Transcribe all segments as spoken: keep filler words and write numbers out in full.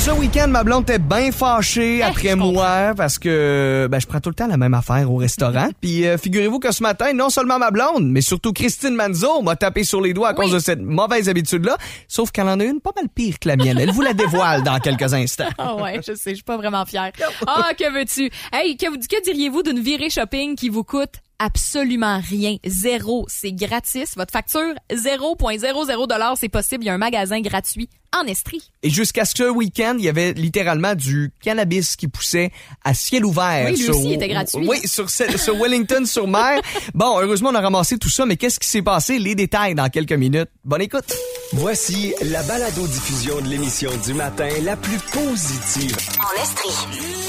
Ce week-end, ma blonde était bien fâchée après je moi parce que ben, je prends tout le temps la même affaire au restaurant. Puis euh, figurez-vous que ce matin, non seulement ma blonde, mais surtout Christine Manzo m'a tapé sur les doigts à Oui. cause de cette mauvaise habitude-là. Sauf qu'elle en a une pas mal pire que la mienne. Elle vous la dévoile dans quelques instants. Ah ouais, je sais, je suis pas vraiment fière. Ah, que veux-tu? Hey, que, que diriez-vous d'une virée shopping qui vous coûte absolument rien? Zéro. C'est gratis. Votre facture, zéro virgule zéro zéro dollars, c'est possible. Il y a un magasin gratuit en Estrie. Et jusqu'à ce week-end, il y avait littéralement du cannabis qui poussait à ciel ouvert. Oui, lui sur, aussi, il était gratuit. Oui, sur, sur Wellington-sur-Mer. Bon, heureusement, on a ramassé tout ça, mais qu'est-ce qui s'est passé? Les détails dans quelques minutes. Bonne écoute. Voici la balado-diffusion de l'émission du matin la plus positive. En Estrie.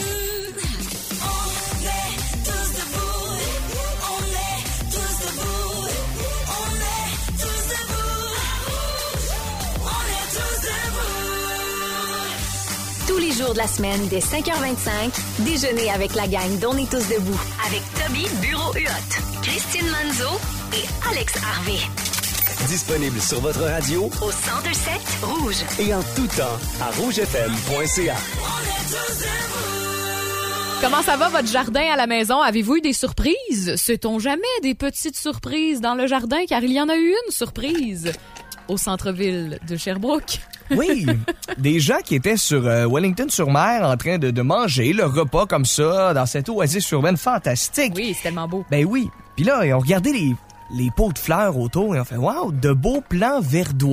Tous les jours de la semaine, dès cinq heures vingt-cinq, déjeuner avec la gang d'On est tous debout. Avec Toby Bureau-Huot, Christine Manzo et Alex Harvey. Disponible sur votre radio Au cent deux sept Rouge. et en tout temps à rouge f m point c a. Comment ça va, votre jardin à la maison? Avez-vous eu des surprises? Sait-on jamais des petites surprises dans le jardin? Car il y en a eu une surprise au centre-ville de Sherbrooke. Oui, des gens qui étaient sur euh, Wellington-sur-Mer en train de, de manger le repas comme ça dans cette oasis urbaine fantastique. Oui, c'est tellement beau. Ben oui. Puis là, ils ont regardé les, les pots de fleurs autour et ont fait « Wow, de beaux plants verdoyants. »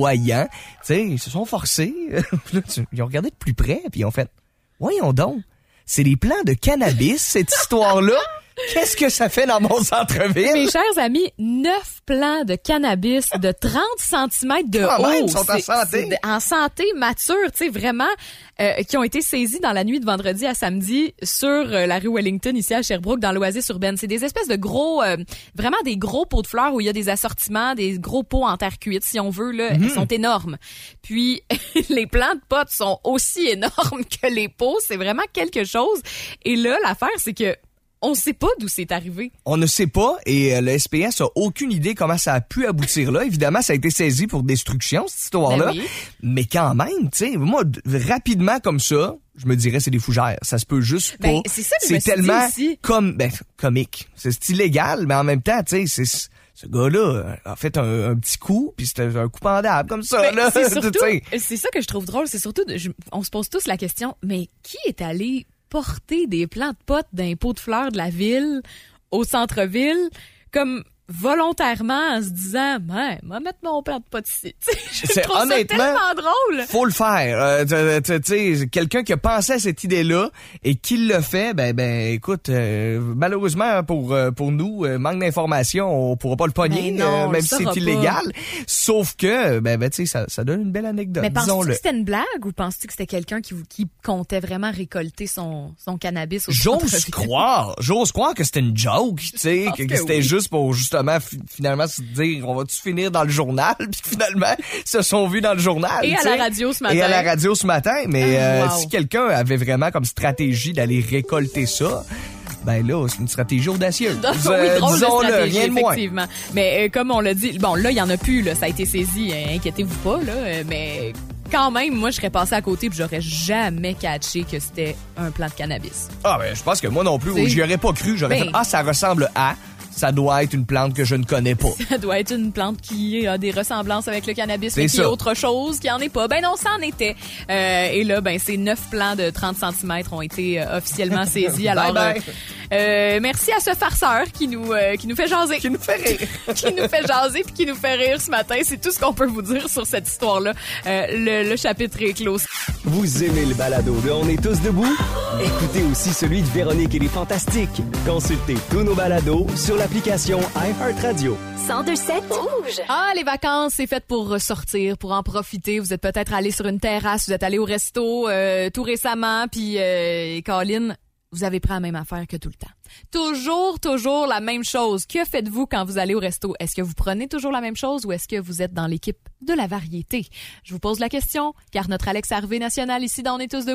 Tu sais, ils se sont forcés. Puis là, tu- ils ont regardé de plus près puis ils ont fait « Voyons donc, c'est des plants de cannabis, cette histoire-là. Qu'est-ce que ça fait dans mon centre-ville? » Mes chers amis, neuf plants de cannabis de trente centimètres de Quand haut. même, ils sont en C'est- santé. c'est en santé mature, tu sais, vraiment, euh, qui ont été saisis dans la nuit de vendredi à samedi sur euh, la rue Wellington, ici à Sherbrooke, dans l'oasis urbaine. C'est des espèces de gros, euh, vraiment des gros pots de fleurs où il y a des assortiments, des gros pots en terre cuite, si on veut, là. Mm-hmm. Ils sont énormes. Puis, les plants de potes sont aussi énormes que les pots. C'est vraiment quelque chose. Et là, l'affaire, c'est que on sait pas d'où c'est arrivé. On ne sait pas et euh, le S P S a aucune idée comment ça a pu aboutir là. Évidemment, ça a été saisi pour destruction, cette histoire-là. Ben oui. Mais quand même, tu sais, moi, d- rapidement comme ça, je me dirais c'est des fougères. Ça se peut juste pas. Ben, c'est ça que je me suis dit tellement aussi. comme, ben, comique. C'est illégal, mais en même temps, tu sais, c'est... Ce gars-là a fait un, un petit coup, puis c'était un coup pendable comme ça. Ben, là. c'est Tu surtout, sais. c'est ça que je trouve drôle, c'est surtout, de- je- on se pose tous la question, mais qui est allé porter des plants de potes d'un pot de fleurs de la ville au centre-ville, comme volontairement en se disant, ben, moi mettre mon plant de potes ici. Tu sais, je C'est trouve honnêtement- ça tellement drôle. Faut le faire. Euh, tu- tu tu sais, quelqu'un qui a pensé à cette idée-là et qui le fait, ben, ben, écoute, euh, malheureusement pour euh, pour nous, euh, manque d'informations, on pourra pas le pogner, Ben non, euh, on même le si saura c'est pas. illégal. Sauf que, ben, ben, tu sais, ça, ça donne une belle anecdote. Mais penses-tu disons-le. que c'était une blague ou penses-tu que c'était quelqu'un qui, qui comptait vraiment récolter son, son cannabis au J'ose centre-ville? croire, j'ose croire que c'était une joke, tu sais, pense que, que que c'était oui. juste pour justement fi- finalement se dire on va-tu finir dans le journal, puis finalement ils se sont vus dans le journal. Et à tu sais. la radio ce matin. Et à la radio ce matin, mais Ah, euh, wow. si quelqu'un avait vraiment comme stratégie d'aller récolter ça, ben là c'est une stratégie audacieuse. oui, Euh, drôle de disons-le, stratégie, rien de moins. effectivement. Mais euh, comme on l'a dit, bon, là, il y en a plus, là, ça a été saisi, hein, inquiétez-vous pas, là, euh, mais quand même, moi, je serais passée à côté puis j'aurais jamais catché que c'était un plant de cannabis. Ah ben je pense que moi non plus, C'est- j'y aurais pas cru, j'aurais Ben- fait ah ça ressemble à, ça doit être une plante que je ne connais pas. Ça doit être une plante qui a des ressemblances avec le cannabis, C'est mais qui ça. est autre chose, qui en est pas. Ben non, ça en était. Euh, et là, ben ces neuf plants de trente centimètres ont été euh, officiellement saisis. Alors, Bye bye. euh, euh, merci à ce farceur qui nous euh, qui nous fait jaser. Qui nous fait rire. qui nous fait jaser puis qui nous fait rire ce matin. C'est tout ce qu'on peut vous dire sur cette histoire-là. Euh, le, le chapitre est clos. Vous aimez le balado de On est tous debout? Écoutez aussi celui de Véronique et les Fantastiques. Consultez tous nos balados sur l'application iHeartRadio. cent deux sept Rouge. Ah, les vacances, c'est fait pour ressortir, pour en profiter. Vous êtes peut-être allé sur une terrasse, vous êtes allé au resto euh, tout récemment, puis euh, Colin, vous avez pris la même affaire que tout le temps. Toujours, toujours la même chose. Que faites-vous quand vous allez au resto? Est-ce que vous prenez toujours la même chose ou est-ce que vous êtes dans l'équipe de la variété? Je vous pose la question, car notre Alex Harvey national ici dans On est tous debout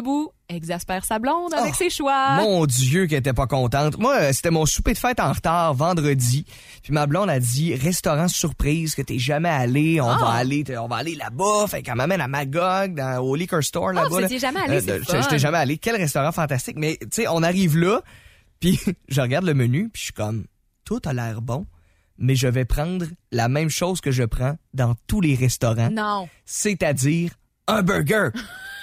exaspère sa blonde avec Oh, ses choix. Mon Dieu, qu'elle était pas contente. Moi, euh, c'était mon souper de fête en retard vendredi. Puis ma blonde a dit restaurant surprise que t'es jamais allé, on Ah. va aller, t'es- on va aller là-bas. Fait qu'elle m'amène à Magog, dans, au liquor store là-bas. Ah, vous là. étiez jamais allé, c'est euh, le fun. J'étais jamais allé. Quel restaurant fantastique. Mais tu sais, on arrive là, puis je regarde le menu, puis je suis comme tout a l'air bon, mais je vais prendre la même chose que je prends dans tous les restaurants, Non. c'est-à-dire un burger.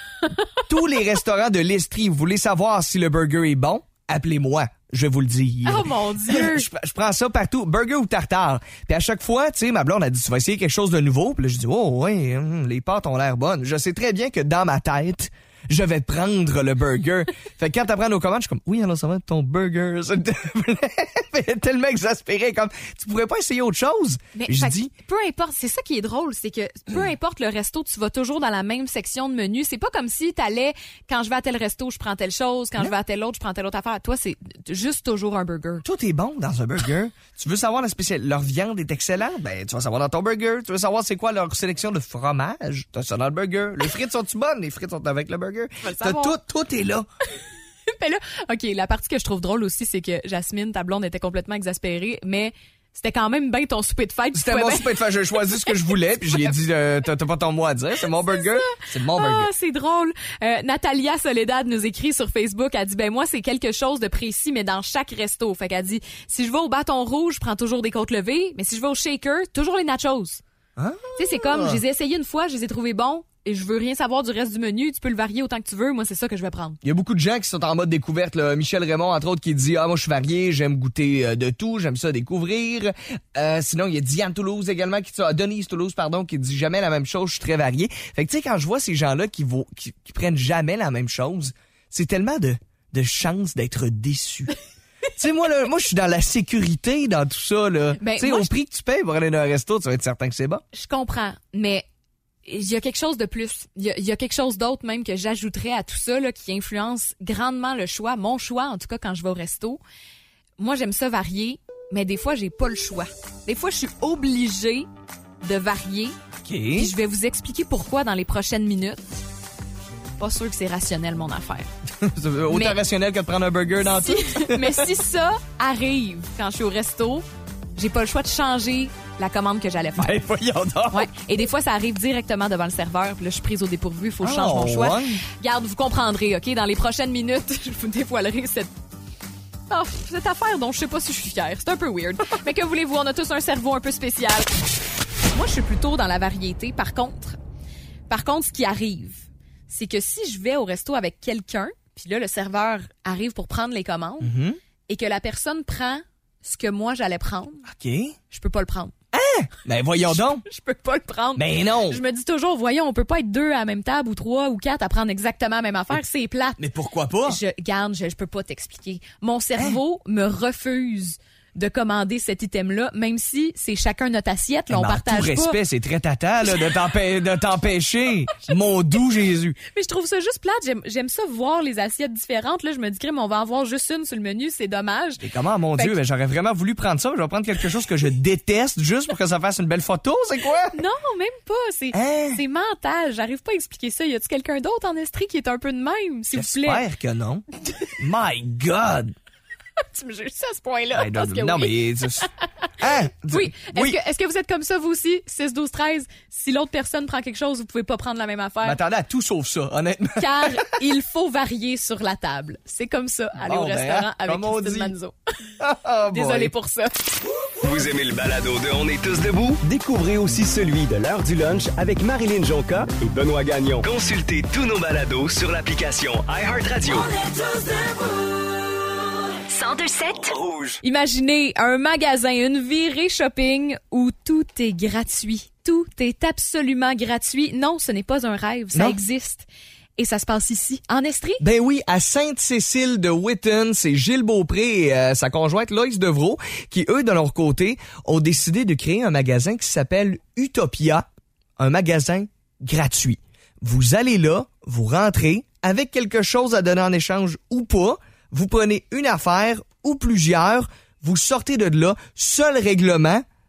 Tous les restaurants de l'Estrie, vous voulez savoir si le burger est bon? Appelez-moi, je vous le dis. Oh mon Dieu. je, je prends ça partout, burger ou tartare. Puis à chaque fois, tu sais, ma blonde a dit, tu vas essayer quelque chose de nouveau. Puis là, je dis, oh ouais, hum, les pâtes ont l'air bonnes. Je sais très bien que dans ma tête, je vais prendre le burger. Fait que quand t'apprends nos commandes, je suis comme, oui, alors ça va être ton burger, s'il te plaît. Tellement exaspéré, comme, tu pourrais pas essayer autre chose? Mais je fait dis, que peu importe, c'est ça qui est drôle, c'est que peu importe le resto, tu vas toujours dans la même section de menu. C'est pas comme si t'allais, quand je vais à tel resto, je prends telle chose, quand Non. je vais à tel autre, je prends telle autre affaire. Toi, c'est juste toujours un burger. tout est bon dans un burger. Tu veux savoir la spéciale, leur viande est excellente? Ben, tu vas savoir dans ton burger. Tu veux savoir c'est quoi leur sélection de fromage? T'as ça dans le burger. Les frites sont-tu bonnes? Les frites sont avec le burger. vas le T'as savoir. tout, tout est là. Mais là, OK, la partie que je trouve drôle aussi, c'est que Jasmine, ta blonde, était complètement exaspérée, mais c'était quand même bien ton souper de fête. Tu C'était pouvais mon bien- souper de fête. J'ai choisi ce que je voulais, puis j'ai dit, euh, t'as t'as pas ton mot à dire. C'est mon burger. C'est mon Ah, burger. c'est drôle. Euh, Natalia Soledad nous écrit sur Facebook. Elle dit, ben moi, c'est quelque chose de précis, mais dans chaque resto. Fait qu'elle dit, si je vais au bâton rouge, je prends toujours des côtes levées, mais si je vais au shaker, toujours les nachos. Ah. Tu sais, c'est comme, je les ai essayés une fois, je les ai trouvés bons, et je veux rien savoir du reste du menu. Tu peux le varier autant que tu veux. Moi, c'est ça que je vais prendre. Il y a beaucoup de gens qui sont en mode découverte. Là. Michel Raymond, entre autres, qui dit « Ah, moi, je suis varié, j'aime goûter euh, de tout, j'aime ça découvrir. Euh, » Sinon, il y a Diane Toulouse également, qui dit ah, Denise Toulouse, pardon, qui dit « Jamais la même chose, je suis très varié. » Fait que, tu sais, quand je vois ces gens-là qui, vont, qui, qui prennent jamais la même chose, c'est tellement de, de chance d'être déçu. Tu sais, moi, là, moi, je suis dans la sécurité dans tout ça, là. Ben, tu sais, moi, au je- prix que tu payes pour aller dans un resto, tu vas être certain que c'est bon. Je comprends, mais il y a quelque chose de plus. Il y a, il y a quelque chose d'autre même que j'ajouterais à tout ça, là, qui influence grandement le choix. Mon choix, en tout cas, quand je vais au resto. Moi, j'aime ça varier, mais des fois, j'ai pas le choix. Des fois, je suis obligée de varier. OK. Puis je vais vous expliquer pourquoi dans les prochaines minutes. Pas sûr que c'est rationnel, mon affaire. Autant Mais- rationnel que de prendre un burger dans Si- tout. mais si ça arrive quand je suis au resto, j'ai pas le choix de changer la commande que j'allais faire. Ben, voyons donc. Ouais. Et des fois, ça arrive directement devant le serveur. Puis là, je suis prise au dépourvu. Il faut que je Ah, change mon choix. ouais. Garde, vous comprendrez, OK? Dans les prochaines minutes, je vous dévoilerai cette... Oh, cette affaire dont je sais pas si je suis fière. C'est un peu weird. Mais que voulez-vous? On a tous un cerveau un peu spécial. Moi, je suis plutôt dans la variété. Par contre, par contre, ce qui arrive, c'est que si je vais au resto avec quelqu'un, puis là, le serveur arrive pour prendre les commandes, Mhm. et que la personne prend ce que moi, j'allais prendre, OK. je peux pas le prendre. Ben, voyons donc. Je peux pas le prendre. Ben non. Je me dis toujours, voyons, on peut pas être deux à la même table ou trois ou quatre à prendre exactement la même affaire. C'est plate. Mais pourquoi pas? Je garde, je, je peux pas t'expliquer. Mon cerveau me refuse de commander cet item-là, même si c'est chacun notre assiette, là, on Mais en partage tout pas. respect, c'est très tata là, de t'empê- de t'empêcher. Mon doux Jésus. Mais je trouve ça juste plate. J'aime, j'aime ça voir les assiettes différentes. Là, je me dis, crème, on va en voir juste une sur le menu, c'est dommage. Et comment, mon Fait Dieu, que- ben, j'aurais vraiment voulu prendre ça. Je vais prendre quelque chose que je déteste juste pour que ça fasse une belle photo, c'est quoi? Non, même pas. C'est, Hein? c'est mental. J'arrive pas à expliquer ça. Y a-tu quelqu'un d'autre en Estrie qui est un peu de même, s'il vous plaît? J'espère que non. My God! Tu me juges ça à ce point-là. Ben, parce que non, oui. mais... Hein? Oui. Est-ce, Oui. Que, est-ce que vous êtes comme ça, vous aussi? six, douze, treize. Si l'autre personne prend quelque chose, vous pouvez pas prendre la même affaire. M'attendais à tout sauf ça, honnêtement. Car il faut varier sur la table. C'est comme ça, aller Bon, au ben, restaurant hein, avec comme on Christine dit. Manzo. Oh, boy. Désolée pour ça. Vous aimez le balado de On est tous debout? Découvrez aussi celui de l'heure du lunch avec Marilyn Jonca et Benoît Gagnon. Consultez tous nos balados sur l'application iHeartRadio. cent deux sept. Rouge. Imaginez un magasin, une virée shopping où tout est gratuit. Tout est absolument gratuit. Non, ce n'est pas un rêve, ça Non. existe. Et ça se passe ici, en Estrie. Ben oui, à Sainte-Cécile de Whitton, c'est Gilles Beaupré et euh, sa conjointe Loïs Devreau qui, eux, de leur côté, ont décidé de créer un magasin qui s'appelle Utopia, un magasin gratuit. Vous allez là, vous rentrez, avec quelque chose à donner en échange ou pas, vous prenez une affaire ou plusieurs, vous sortez de là, seul règlement,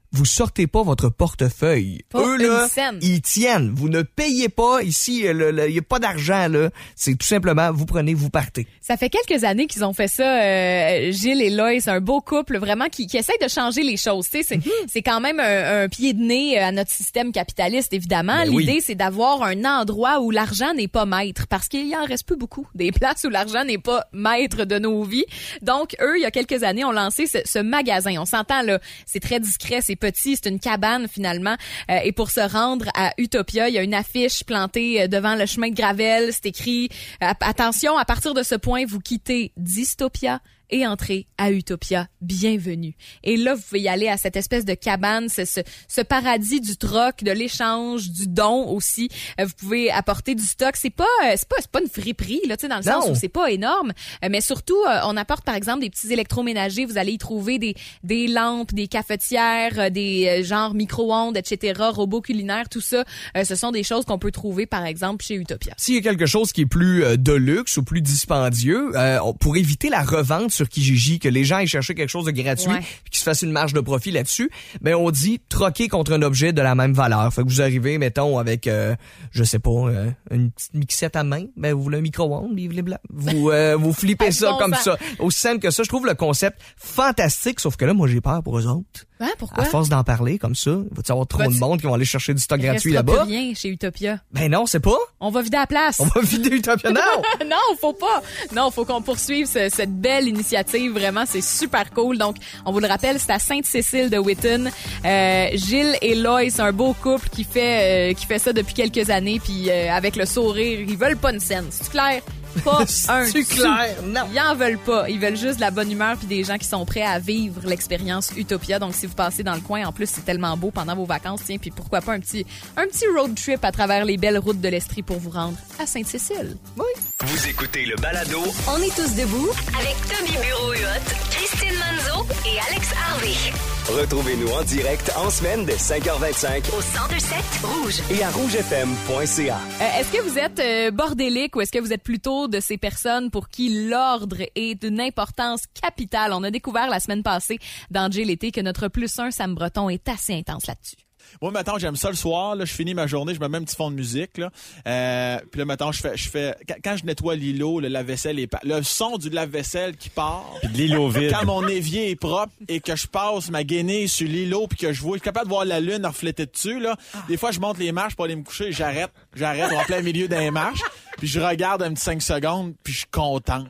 vous sortez pas votre portefeuille. Pas Eux, une là, scène. ils tiennent. Vous ne payez pas. Ici, il n'y a pas d'argent, là. C'est tout simplement, vous prenez, vous partez. Ça fait quelques années qu'ils ont fait ça, euh, Gilles et Loïs, un beau couple vraiment qui, qui essaie de changer les choses. Tu sais, c'est, mm-hmm. c'est quand même un, un pied de nez à notre système capitaliste, évidemment. Ben L'idée, oui. c'est d'avoir un endroit où l'argent n'est pas maître, parce qu'il y en reste plus beaucoup. Des places où l'argent n'est pas maître de nos vies. Donc, eux, il y a quelques années, ont lancé ce, ce magasin. On s'entend, là, c'est très discret, c'est petit, c'est une cabane, finalement. Euh, et pour se rendre à Utopia, il y a une affiche plantée devant le chemin de Gravel. C'est écrit euh, « Attention, à partir de ce point, vous quittez Dystopia et entrez à Utopia. Bienvenue. » Et là, vous pouvez y aller à cette espèce de cabane, ce, ce, ce paradis du troc, de l'échange, du don aussi. Euh, vous pouvez apporter du stock. C'est pas, euh, c'est pas, c'est pas une friperie, là, tu sais, dans le Non. sens où c'est pas énorme. Euh, mais surtout, euh, on apporte, par exemple, des petits électroménagers. Vous allez y trouver des, des lampes, des cafetières, euh, des euh, genres micro-ondes, et cetera, robots culinaires, tout ça. Euh, ce sont des choses qu'on peut trouver, par exemple, chez Utopia. S'il y a quelque chose qui est plus euh, de luxe ou plus dispendieux, euh, on, pour éviter la revente sur Kijiji, que les gens aillent chercher quelque chose de gratuit Ouais. puis qu'ils se fassent une marge de profit là-dessus, ben on dit troquer contre un objet de la même valeur. Fait que vous arrivez, mettons, avec, euh, je sais pas, euh, une petite mixette à main, ben vous voulez un micro-ondes, blablabla. vous euh, vous flippez ça bon comme sens. ça. Aussi simple que ça. Je trouve le concept fantastique, sauf que là, moi, j'ai peur pour eux autres. Hein, pourquoi? À force d'en parler comme ça, il va y avoir trop Vas-tu- de monde qui vont aller chercher du stock Il gratuit restera là-bas. plus rien chez Utopia. Ben non, c'est pas. On va vider la place. On va vider Utopia. Non! Non, faut pas. Non, faut qu'on poursuive ce- cette belle initiative. Vraiment, c'est super cool. Donc, on vous le rappelle, c'est à Sainte-Cécile de Whitton. Euh, Gilles et Loïs, un beau couple qui fait euh, qui fait ça depuis quelques années. Puis euh, avec le sourire, ils veulent pas une scène. C'est clair? Pas un C'est sou. clair? Non. Ils en veulent pas. Ils veulent juste de la bonne humeur puis des gens qui sont prêts à vivre l'expérience Utopia. Donc, si vous passez dans le coin, en plus, c'est tellement beau pendant vos vacances. Tiens, puis pourquoi pas un petit, un petit road trip à travers les belles routes de l'Estrie pour vous rendre à Sainte-Cécile. Vous écoutez le balado On est tous debout avec Tommy Bureau-Huot, Christine Manzo et Alex Harvey. Retrouvez-nous en direct en semaine dès cinq heures vingt-cinq Au cent deux sept Rouge. et à rouge f m point c a. Euh, est-ce que vous êtes euh, bordélique ou est-ce que vous êtes plutôt de ces personnes pour qui l'ordre est d'une importance capitale? On a découvert la semaine passée dans J l'été que notre plus un Sam Breton est assez intense là-dessus. Moi, maintenant, j'aime ça le soir. Là, je finis ma journée, je me mets un petit fond de musique. Là. Euh, puis là, maintenant, je fais, je fais, quand, quand je nettoie l'îlot, le lave-vaisselle est pa- le son du lave-vaisselle qui part. Puis de l'îlot vide. Quand mon évier est propre et que je passe ma guenille sur l'îlot puis que je vois, je suis capable de voir la lune refléter dessus. Là. Des fois, je monte les marches pour aller me coucher, j'arrête, j'arrête en plein milieu des marches, puis je regarde un petit cinq secondes, puis je suis content.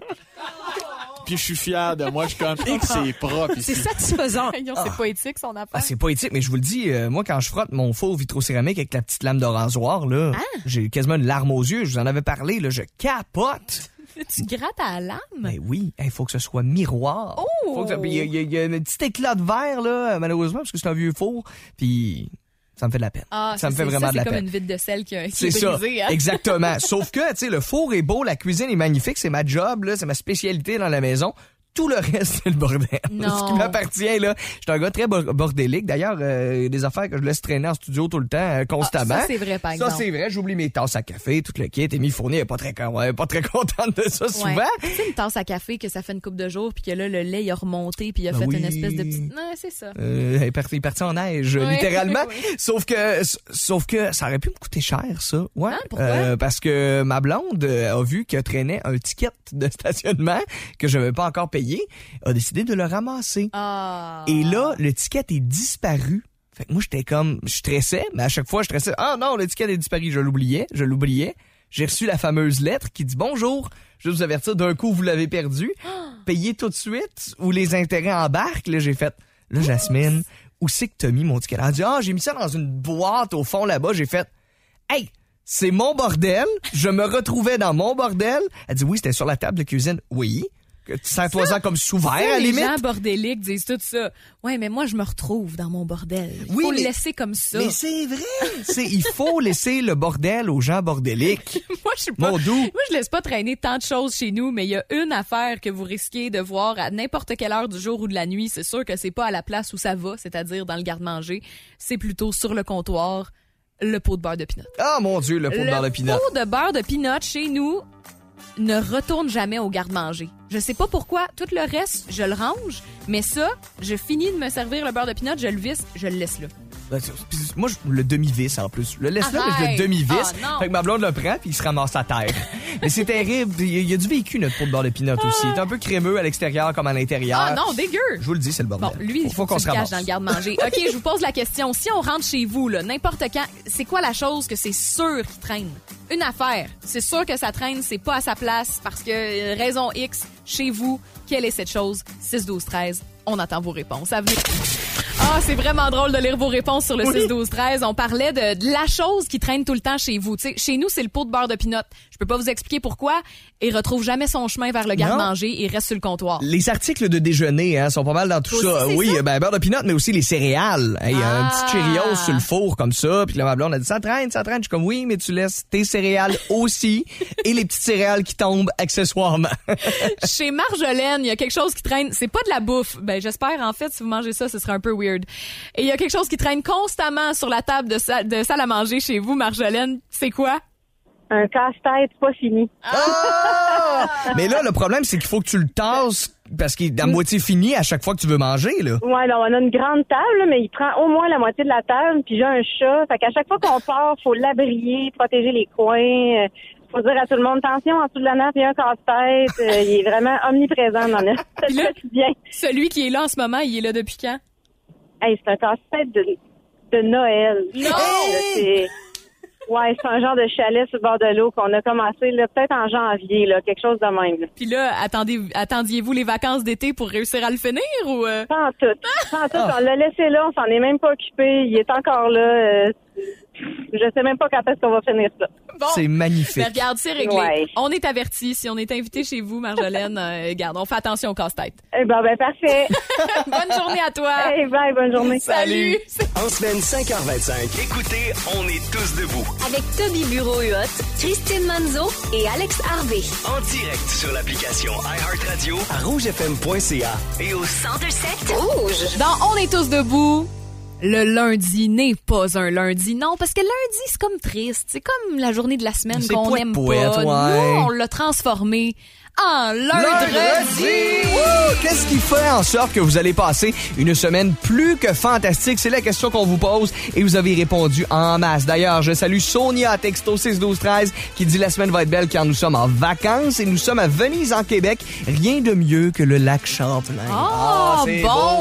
Puis je suis fier de moi, je suis comme, et que c'est propre ici. C'est satisfaisant. C'est poétique son Ah, affaire. c'est pas éthique, mais je vous le dis, euh, moi, quand je frotte mon faux vitrocéramique avec la petite lame de rasoir, là, Ah. j'ai quasiment une larme aux yeux. Je vous en avais parlé, là, je capote. Tu grattes à la lame? Ben oui, il faut que ce soit miroir. Oh! Faut que ça- puis il y, a- il y a un petit éclat de verre, là, malheureusement, parce que c'est un vieux four, puis ça me fait de la peine. Ah, ça me fait c'est- vraiment ça, de la c'est comme peine. une vitre de sel qui, qui C'est est ça, brisée. Hein? exactement. Sauf que, tu sais, le four est beau, la cuisine est magnifique, c'est ma job, là, c'est ma spécialité dans la maison. Tout le reste, c'est le bordel. Non. Ce qui m'appartient, là. Je suis un gars très bor- bordélique. D'ailleurs, euh, des affaires que je laisse traîner en studio tout le temps, euh, constamment. Ah, ça, c'est vrai, par exemple. Ça, c'est vrai. J'oublie mes tasses à café, tout le kit. Amy Fournier est pas très, con- ouais, pas très contente de ça souvent. Ouais. Tu sais, une tasse à café que ça fait une couple de jours puis que là, le lait, il a remonté puis il a Ben fait oui. une espèce de petite... Non, c'est ça. Euh, elle est partie, elle est partie en neige, Oui, littéralement. oui. Sauf que, sauf que ça aurait pu me coûter cher, ça. Ouais. Ah, pourquoi? Euh, parce que ma blonde euh, a vu que traînait un ticket de stationnement que je n'avais pas encore payé, a décidé de le ramasser. Ah. Et là, le ticket est disparu. Fait que moi, j'étais comme, je stressais, mais à chaque fois, je stressais. Ah non, le ticket est disparu. Je l'oubliais, je l'oubliais. J'ai reçu la fameuse lettre qui dit bonjour. Je vais vous avertir, d'un coup, vous l'avez perdu. Payez tout de suite ou les intérêts embarquent. Là, j'ai fait, là, Jasmine, où c'est que t'as mis mon ticket? Elle a dit, ah, j'ai mis ça dans une boîte au fond là-bas. J'ai fait, hey, c'est mon bordel. Je me retrouvais dans mon bordel. Elle dit, oui, c'était sur la table de cuisine. Oui. Sers-toi-en comme souverain, Ça, à la les limite. gens bordéliques disent tout ça. Ouais, mais moi, je me retrouve dans mon bordel. Il Oui, faut mais- le laisser comme ça. Mais c'est vrai. C'est, il faut laisser le bordel aux gens bordéliques. Moi, je sais pas. Mon doux. Moi, je laisse pas traîner tant de choses chez nous, mais il y a une affaire que vous risquez de voir à n'importe quelle heure du jour ou de la nuit. C'est sûr que c'est pas à la place où ça va, c'est-à-dire dans le garde-manger. C'est plutôt sur le comptoir, le pot de beurre de pinot. Ah, mon Dieu, le pot de beurre de pinot. Le pot de beurre de pinot chez nous, ne retourne jamais au garde-manger. Je sais pas pourquoi. Tout le reste, je le range. Mais ça, je finis de me servir le beurre de pinot, je le visse, je le laisse là. Moi, je le demi-visse en plus. Je le laisse là, mais je le demi-visse. Oh, fait que ma blonde le prend puis il se ramasse à terre. Mais c'est terrible. Il y a du vécu, notre pot de beurre de pinot aussi. Il est un peu crémeux à l'extérieur comme à l'intérieur. Ah non, dégueu! Je vous le dis, c'est le bordel. Bon, lui, il faut, faut qu'on se cache dans le garde-manger. OK, je vous pose la question. Si on rentre chez vous, là, n'importe quand, c'est quoi la chose que c'est sûr qui traîne? Une affaire. C'est sûr que ça traîne, c'est pas à sa place parce que euh, raison X, chez vous, quelle est cette chose? six douze treize. On attend vos réponses. À venir. Ah, c'est vraiment drôle de lire vos réponses sur le oui. six douze treize. On parlait de, de la chose qui traîne tout le temps chez vous. T'sais, chez nous, c'est le pot de beurre de pinot. Je peux pas vous expliquer pourquoi. Il retrouve jamais son chemin vers le garde-manger. Il reste sur le comptoir. Les articles de déjeuner hein, sont pas mal dans tout ça. Aussi, oui, ça? Ben beurre de pinot, mais aussi les céréales. Il hey, y a ah. un petit Cheerios sur le four comme ça. Puis là, ma blonde a dit, ça traîne, ça traîne. Je suis comme, oui, mais tu laisses tes céréales aussi et les petites céréales qui tombent accessoirement. Chez Marjolaine, il y a quelque chose qui traîne. C'est pas de la bouffe. Ben, j'espère, en fait, si vous mangez ça, ce serait un peu weird. Et il y a quelque chose qui traîne constamment sur la table de, sa- de salle à manger chez vous, Marjolaine. C'est quoi? Un casse-tête pas fini. Ah! Mais là, le problème, c'est qu'il faut que tu le tasses parce qu'il est à moitié fini à chaque fois que tu veux manger, là. Ouais, là, on a une grande table, là, mais il prend au moins la moitié de la table, puis j'ai un chat. Fait qu'à chaque fois qu'on part, faut l'abrier, protéger les coins. Euh, faut dire à tout le monde, attention, en dessous de la nappe, il y a un casse-tête. Euh, il est vraiment omniprésent dans notre quotidien. Celui qui est là en ce moment, il est là depuis quand? Hey, c'est un casse-tête de, de Noël. Non! Là, c'est... Ouais, c'est un genre de chalet sur le bord de l'eau qu'on a commencé là, peut-être en janvier, là, quelque chose de même. Là. Puis là, attendez, attendiez-vous les vacances d'été pour réussir à le finir ou... Euh... Pas en tout. Pas en tout. On l'a laissé là, on s'en est même pas occupé. Il est encore là. Euh, je sais même pas quand est-ce qu'on va finir ça. Bon, c'est magnifique. Mais regarde, c'est réglé. Ouais. On est avertis. Si on est invité chez vous, Marjolaine, euh, regarde, on fait attention au casse-tête. Eh ben, ben parfait. Bonne journée à toi. Eh hey, bye, bonne journée. Salut. En semaine cinq heures vingt-cinq, écoutez, on est tous debout. Avec Toby Bureau-Huot, Christine Manzo et Alex Harvey. En direct sur l'application iHeartRadio à rouge f m point c a et au cent deux sept Rouge. Dans On est tous debout, le lundi n'est pas un lundi. Non, parce que lundi, c'est comme triste. C'est comme la journée de la semaine C'est qu'on poète, aime poète, pas. ouais. Nous, on l'a transformé en lundi. Wouh! Qu'est-ce qui fait en sorte que vous allez passer une semaine plus que fantastique? C'est la question qu'on vous pose et vous avez répondu en masse. D'ailleurs, je salue Sonia à texto six douze treize qui dit la semaine va être belle car nous sommes en vacances et nous sommes à Venise en Québec. Rien de mieux que le lac Champlain. Oh, Ah, c'est bon beau,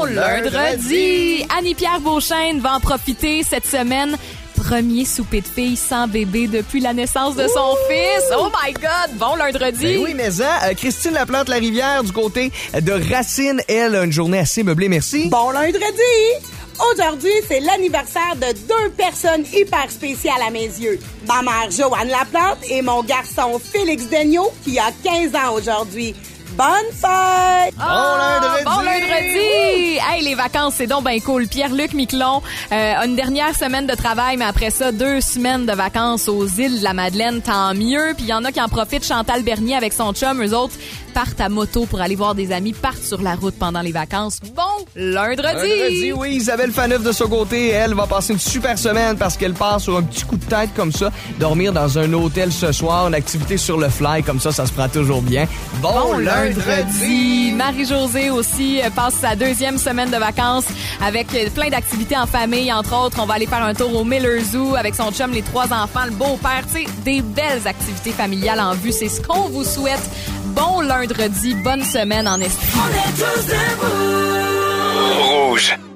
lundi. Annie-Pierre Beauchesne va en profiter cette semaine. Premier souper de fille sans bébé depuis la naissance de son Ouh! fils. Oh my God! Bon lundi. Ben oui, mais ça, euh, Christine Laplante-Larivière du côté de Racine, elle a une journée assez meublée, merci. Bon lundi! Aujourd'hui, c'est l'anniversaire de deux personnes hyper spéciales à mes yeux. Ma mère Joanne Laplante et mon garçon Félix Daigneault qui a quinze ans aujourd'hui. Bonne fête! Oh, bon lundi! Bon lundi! Hey, les vacances, c'est donc ben cool. Pierre-Luc Miquelon euh, a une dernière semaine de travail, mais après ça, deux semaines de vacances aux îles de la Madeleine, tant mieux. Puis il y en a qui en profitent. Chantal Bernier avec son chum, eux autres partent à moto pour aller voir des amis, partent sur la route pendant les vacances. Bon lundi! Lundi, oui. Isabelle Faneuf de son côté, elle va passer une super semaine parce qu'elle part sur un petit coup de tête comme ça, dormir dans un hôtel ce soir, une activité sur le fly, comme ça, ça se prend toujours bien. Bon, bon lundi! Lundi. Marie-Josée aussi passe sa deuxième semaine de vacances avec plein d'activités en famille. Entre autres, on va aller faire un tour au Miller Zoo avec son chum, les trois enfants, le beau-père. Tu sais, des belles activités familiales en vue. C'est ce qu'on vous souhaite. Bon lundi, bonne semaine en esprit. On est tous debout. Rouge.